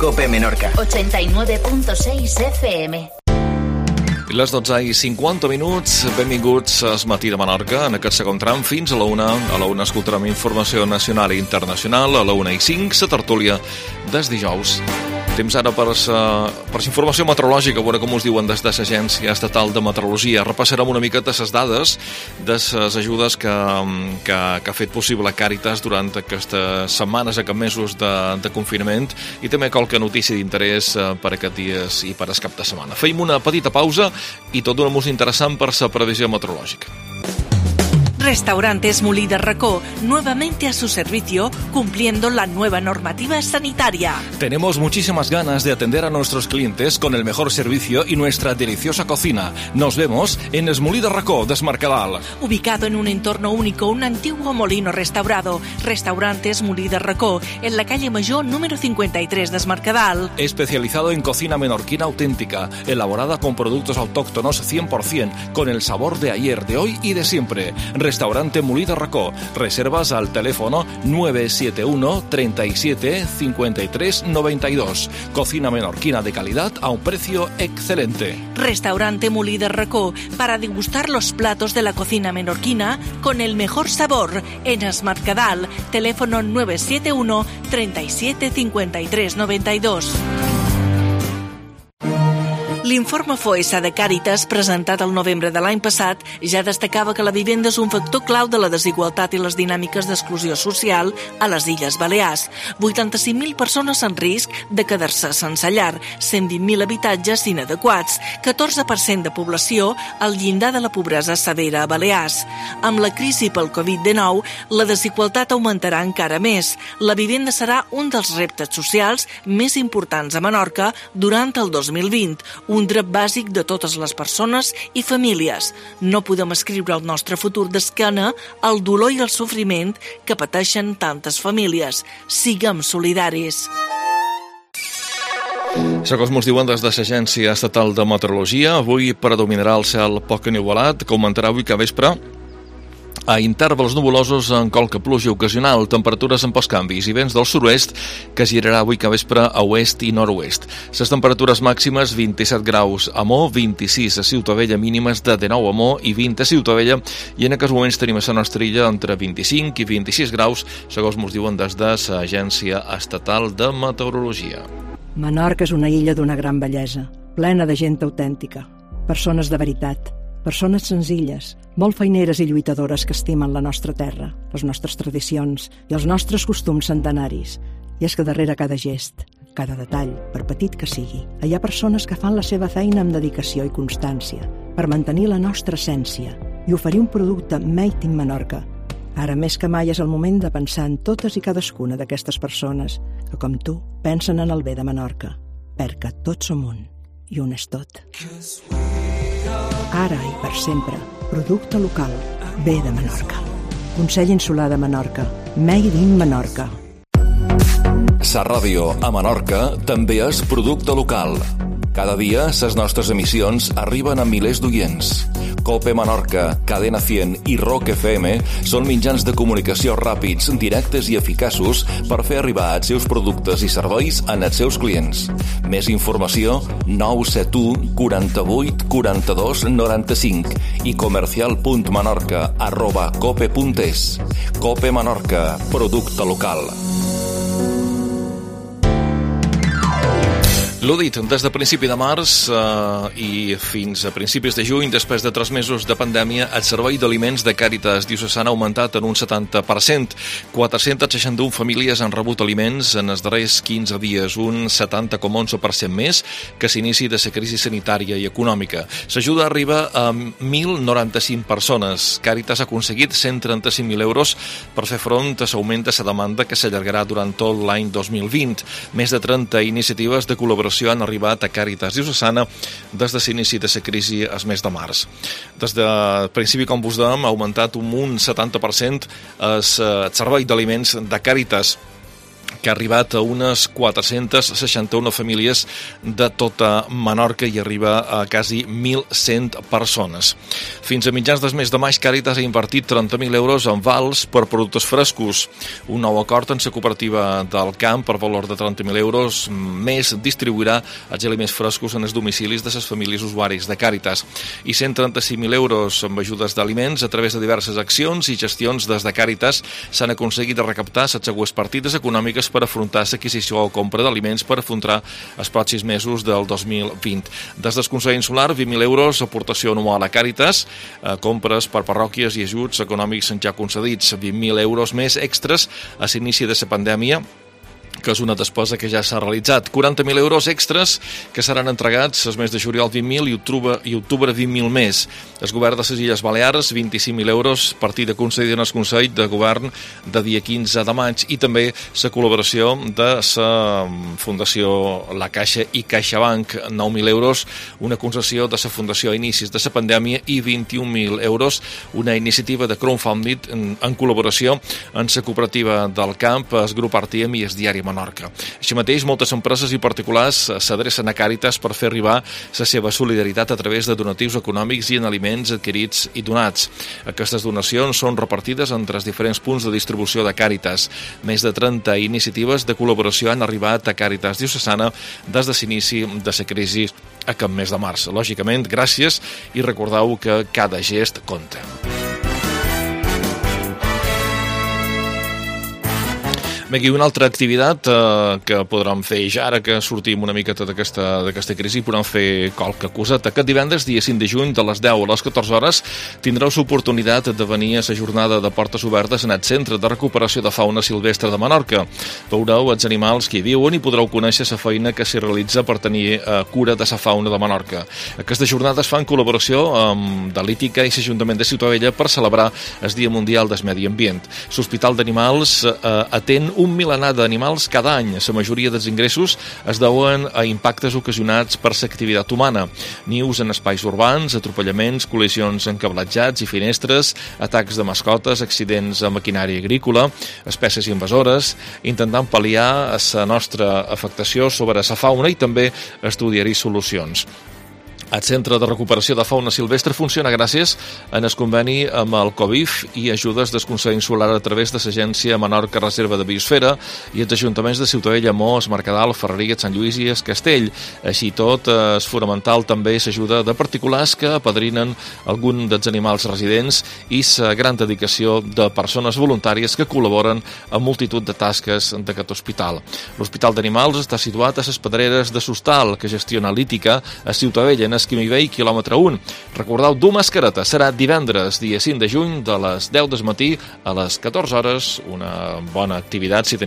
COPE Menorca. 89.6 FM. Les 12:50, benvinguts a Es Matí de Menorca, en aquest segon tram fins a la 1. A la 1 escoltarem informació nacional i internacional, a la 1:05, la tertúlia des dijous. Temps ara per informació meteorològica, a veure com us diuen des de l'Agència Estatal de Meteorologia. Repassarem una miqueta les dades de les ajudes que ha fet possible Càritas durant aquestes setmanes, aquests mesos de confinament, i també qualque notícia d'interès per aquests dies i per el cap de setmana. Feim una petita pausa i tot un música interessant per la previsió meteorològica. Restaurantes Molí de Racó, nuevamente a su servicio, cumpliendo la nueva normativa sanitaria. Tenemos muchísimas ganas de atender a nuestros clientes con el mejor servicio y nuestra deliciosa cocina. Nos vemos en Es Molí de Racó, de Esmarcadal. Ubicado en un entorno único, un antiguo molino restaurado. Restaurantes Molí de Racó, en la calle Mayor número 53 de Esmarcadal. Especializado en cocina menorquina auténtica, elaborada con productos autóctonos 100%, con el sabor de ayer, de hoy y de siempre. Restaurante Molí de Racó. Reservas al teléfono 971 37 53 92. Cocina menorquina de calidad a un precio excelente. Restaurante Molí de Racó, para degustar los platos de la cocina menorquina con el mejor sabor, en Esmarcadal. Teléfono 971 37 53 92. L'informe FOESA de Càritas, presentat el novembre de l'any passat, ja destacava que la vivenda és un factor clau de la desigualtat i les dinàmiques d'exclusió social a les Illes Balears. 85.000 persones en risc de quedar-se sense llar, 120.000 habitatges inadequats, 14% de població al llindar de la pobresa severa a Balears. Amb la crisi pel Covid-19, la desigualtat augmentarà encara més. La vivenda serà un dels reptes socials més importants a Menorca durant el 2020, un dret bàsic de totes les persones i famílies. No podem escriure el nostre futur d'esquena al dolor i el sofriment que pateixen tantes famílies. Siguem solidaris. Segons ens diuen des de l'Agència Estatal de Meteorologia, avui predominarà el cel poc ennuvolat, que augmentarà avui que vespre a intervals nuvolosos en qualque pluja ocasional, temperatures amb pocs canvis i vents del sud-oest que girarà avui que vespre a oest i nord-oest. Les temperatures màximes 27 graus a Mo, 26 a Ciutadella, mínimes de 19 a Mo i 20 a Ciutadella, i en aquests moments tenim a la nostra illa entre 25 i 26 graus, segons ens diuen des de l'Agència Estatal de Meteorologia. Menorca és una illa d'una gran bellesa, plena de gent autèntica, persones de veritat, persones senzilles, molt feineres i lluitadores que estimen la nostra terra, les nostres tradicions i els nostres costums centenaris. I és que darrere cada gest, cada detall, per petit que sigui, hi ha persones que fan la seva feina amb dedicació i constància per mantenir la nostra essència i oferir un producte made in Menorca. Ara més que mai és el moment de pensar en totes i cadascuna d'aquestes persones que, com tu, pensen en el bé de Menorca, perquè tots som un, i un és tot. Ara i per sempre, producte local, bé de Menorca. Consell Insular de Menorca, Made in Menorca. Sa ràdio a Menorca també és producte local. Cada dia, les nostres emissions arriben a milers d'oients. COPE Menorca, Cadena 100 i Rock FM són mitjans de comunicació ràpids, directes i eficaços per fer arribar els seus productes i serveis als seus clients. Més informació 971 48 42 95 i comercial.menorca@cope.es. COPE Menorca, producte local. L'ho dit, des de principi de març i fins a principis de juny, després de 3 mesos de pandèmia, el servei d'aliments de Càritas Diocesana ha augmentat en un 70%. 461 famílies han rebut aliments en els darrers 15 dies, un 70,11% més que s'inici de la crisi sanitària i econòmica. L'ajuda arriba a 1.095 persones. Càritas ha aconseguit 135.000 euros per fer front a l'augment de la demanda que s'allargarà durant tot l'any 2020. Més de 30 iniciatives de col·laboració han arribat a Càritas Diocesana des de l'inici de la crisi al mes de març. Des de principi, com vos dèiem, ha augmentat un 70% el servei d'aliments de Càritas. que ha arribat a unes 461 famílies de tota Menorca i arriba a quasi 1.100 persones. Fins a mitjans del mes de maig, Càritas ha invertit 30.000 euros en vals per productes frescos. Un nou acord amb la cooperativa del camp per valor de 30.000 euros més distribuirà els aliments frescos en els domicilis de les famílies usuaris de Càritas. I 135.000 euros amb ajudes d'aliments a través de diverses accions i gestions des de Càritas s'han aconseguit de recaptar les següents partides econòmiques per afrontar l'adquisició o compra d'aliments per afrontar els pròxims mesos del 2020. Des del Consell Insular, 20.000 euros aportació anual a Càritas, compres per parròquies i ajuts econòmics ja concedits, 20.000 euros més extras a l'inici de la pandèmia, que és una despesa que ja s'ha realitzat. 40.000 euros extras que seran entregats els mes de juliol 20.000 i octubre 20.000 més. El govern de les Illes Balears, 25.000 euros, partida concedida en el Consell de Govern de dia 15 de maig, i també la col·laboració de la Fundació La Caixa i CaixaBank, 9.000 euros, una concessió de la Fundació a inicis de la pandèmia, i 21.000 euros, una iniciativa de crowdfunding en col·laboració amb la cooperativa del camp, el grup Artiem i el diari Menorca. Així mateix, moltes empreses i particulars s'adrecen a Càritas per fer arribar la seva solidaritat a través de donatius econòmics i en aliments adquirits i donats. Aquestes donacions són repartides entre els diferents punts de distribució de Càritas. Més de 30 iniciatives de col·laboració han arribat a Càritas Diocesana des de l'inici de la crisi aquest mes de març. Lògicament, gràcies, i recordeu que cada gest compta. Aquí una altra activitat que podrem fer ja, ara que sortim una miqueta d'aquesta crisi, podem fer qualque coseta. Aquest divendres, dia 5 de juny, de les 10 a les 14 hores, tindreu l'oportunitat de venir a la jornada de portes obertes en el Centre de Recuperació de Fauna Silvestre de Menorca. Veureu els animals que hi viuen i podreu conèixer la feina que s'hi realitza per tenir cura de la fauna de Menorca. Aquesta jornada es fa en col·laboració amb l'Ítica i l'Ajuntament de Ciutadella per celebrar el Dia Mundial del Medi Ambient. L'Hospital d'Animals atén un milenar d'animals cada any. La majoria dels ingressos es deuen a impactes ocasionats per l'activitat humana. Nius en espais urbans, atropellaments, col·lisions en cablatjats i finestres, atacs de mascotes, accidents amb maquinària agrícola, espècies invasores, intentant pal·liar la nostra afectació sobre la fauna i també estudiar-hi solucions. El Centre de Recuperació de Fauna Silvestre funciona gràcies a el conveni amb el COVIF i ajudes del Consell Insular a través de l'Agència Menorca Reserva de Biosfera i els ajuntaments de Ciutadella, Mos, Mercadal, Ferreria, Sant Lluís i Castell. Així tot, és fonamental també l'ajuda de particulars que apadrinen algun dels animals residents i la gran dedicació de persones voluntàries que col·laboren amb multitud de tasques d'aquest hospital. L'Hospital d'Animals està situat a les Pedreres de Sostal, que gestiona l'Ítica a Ciutadella, en Esquimí Vell, quilòmetre 1. Recordeu, dur mascareta. Serà divendres, dia 5 de juny, de les 10 del matí a les 14 hores. Una bona activitat si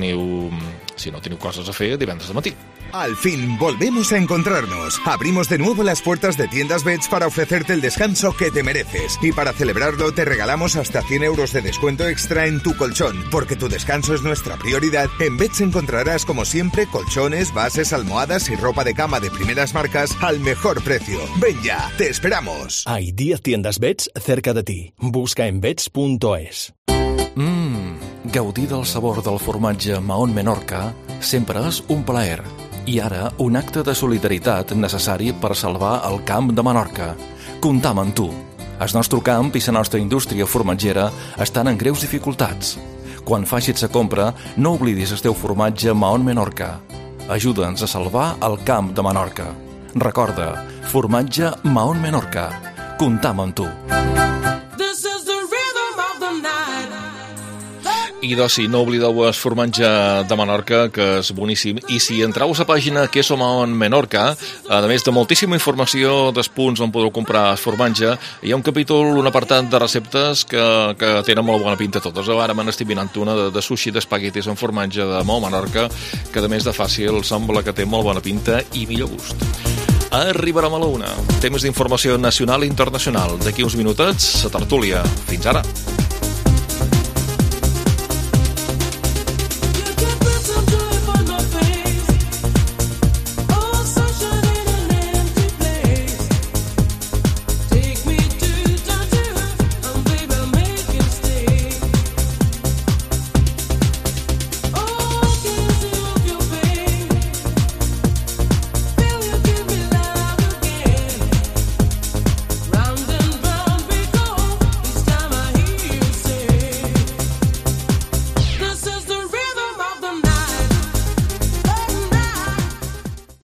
no teniu coses a fer divendres de matí. Al fin volvemos a encontrarnos. Abrimos de nuevo las puertas de Tiendas Beds para ofrecerte el descanso que te mereces. Y para celebrarlo te regalamos hasta 100 euros de descuento extra en tu colchón. Porque tu descanso es nuestra prioridad. En Beds encontrarás, como siempre, colchones, bases, almohadas y ropa de cama de primeras marcas al mejor precio. Ven ya, te esperamos. Hay 10 tiendas Beds cerca de ti. Busca en beds.es. Gaudir del sabor del formatge Mahón Menorca sempre és un plaer. I ara, un acte de solidaritat necessari per salvar el camp de Menorca. Comptam amb tu. El nostre camp i la nostra indústria formatgera estan en greus dificultats. Quan facis la compra, no oblidis el teu formatge Mahón Menorca. Ajuda'ns a salvar el camp de Menorca. Recorda, formatge Mahón Menorca. Comptam amb tu. I doncs sí, no oblideu el formatge de Menorca, que és boníssim. I si entreu a la pàgina Queso Mahón Menorca, a més de moltíssima informació dels punts on podeu comprar el formatge, hi ha un capítol, un apartat de receptes que tenen molt bona pinta totes. Ara me n'estic mirant una de sushi d'espaguetis amb formatge de Mahón Menorca, que a més de fàcil sembla que té molt bona pinta i millor gust. Arribarem a la 1. Temes d'informació nacional i internacional. D'aquí uns minutets, la tertúlia. Fins ara.